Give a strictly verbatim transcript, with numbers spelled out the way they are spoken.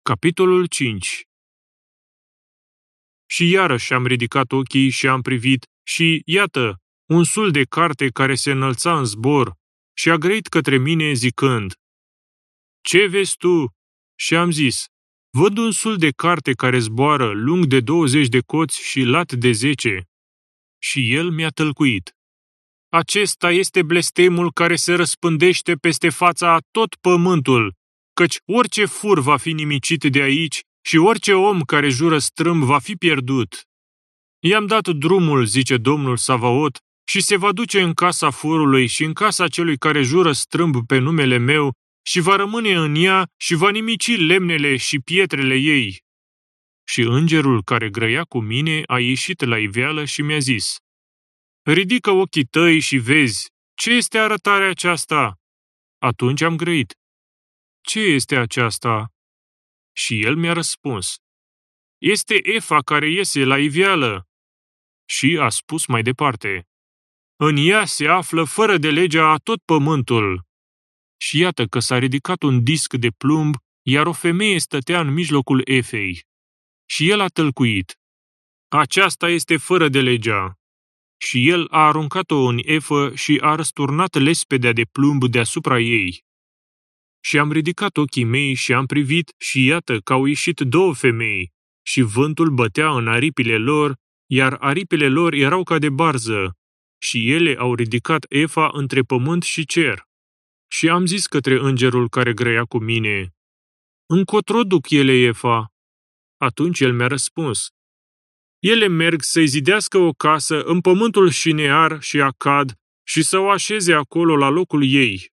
Capitolul cinci. Și iarăși am ridicat ochii și am privit și, iată, un sul de carte care se înălța în zbor și a grăit către mine zicând: Ce vezi tu? Și am zis: Văd un sul de carte care zboară, lung de douăzeci de coți și lat de zece. Și el mi-a tălcuit: Acesta este blestemul care se răspândește peste fața a tot pământul, căci orice fur va fi nimicit de aici și orice om care jură strâmb va fi pierdut. I-am dat drumul, zice Domnul Savaot, și se va duce în casa furului și în casa celui care jură strâmb pe numele meu și va rămâne în ea și va nimici lemnele și pietrele ei. Și îngerul care grăia cu mine a ieșit la iveală și mi-a zis: Ridică ochii tăi și vezi, ce este arătarea aceasta? Atunci am grăit: Ce este aceasta? Și el mi-a răspuns: Este Efa care iese la iveală. Și a spus mai departe: În ea se află fără de legea a tot pământul. Și iată că s-a ridicat un disc de plumb, iar o femeie stătea în mijlocul Efei. Și el a tălcuit: Aceasta este fără de legea. Și el a aruncat-o în efă și a răsturnat lespedea de plumb deasupra ei. Și am ridicat ochii mei și am privit și iată că au ieșit două femei și vântul bătea în aripile lor, iar aripile lor erau ca de barză și ele au ridicat efa între pământ și cer. Și am zis către îngerul care grăia cu mine: Încotro duc ele efa? Atunci el mi-a răspuns: Ele merg să-i zidească o casă în pământul Șinear și Acad și să o așeze acolo la locul ei.